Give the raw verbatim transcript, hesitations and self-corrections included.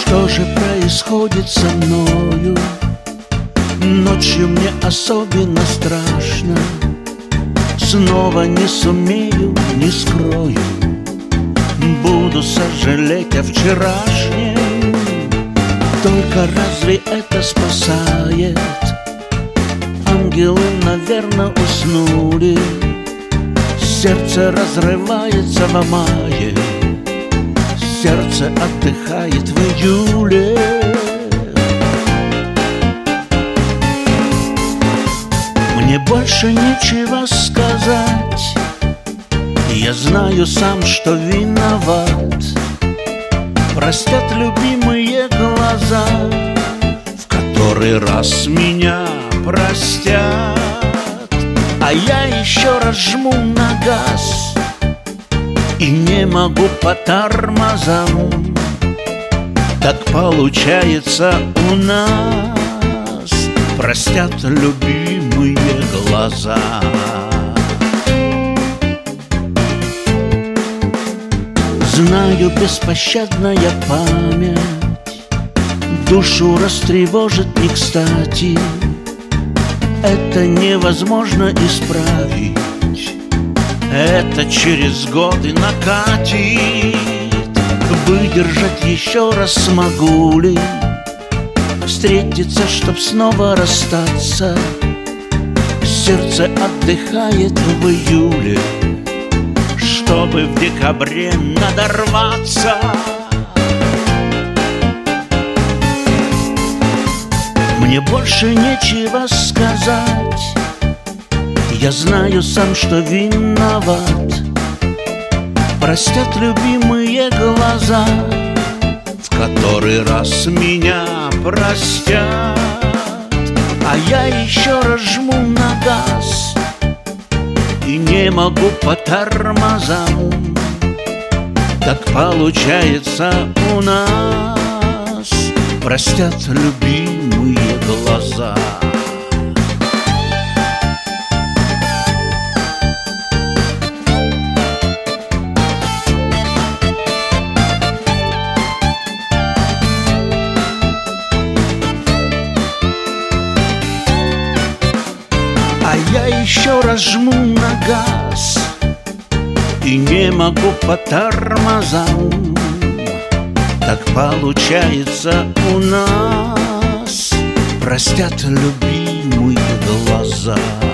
Что же происходит со мною? Ночью мне особенно страшно. Снова не сумею, не скрою, буду сожалеть о вчерашнем. Только разве это спасает? Ангелы, наверное, уснули. Сердце разрывается в мае, сердце отдыхает в июле. Мне больше нечего сказать. Я знаю сам, что виноват. Простят любимые глаза, в который раз меня простят. А я еще раз жму на газ и не могу по тормозам. Так получается у нас. Простят любимые глаза. Знаю, беспощадная память душу растревожит не кстати. Это невозможно исправить, это через годы накатит. Выдержать еще раз смогу ли? Встретиться, чтоб снова расстаться. Сердце отдыхает в июле, чтобы в декабре надорваться. Мне больше нечего сказать. Я знаю сам, что виноват. Простят любимые глаза, в который раз меня простят. А я еще раз жму на газ и не могу по тормозам. Так получается у нас. Простят любимые глаза. А я еще раз жму на газ и не могу по тормозам. Так получается у нас. Простят любимые глаза.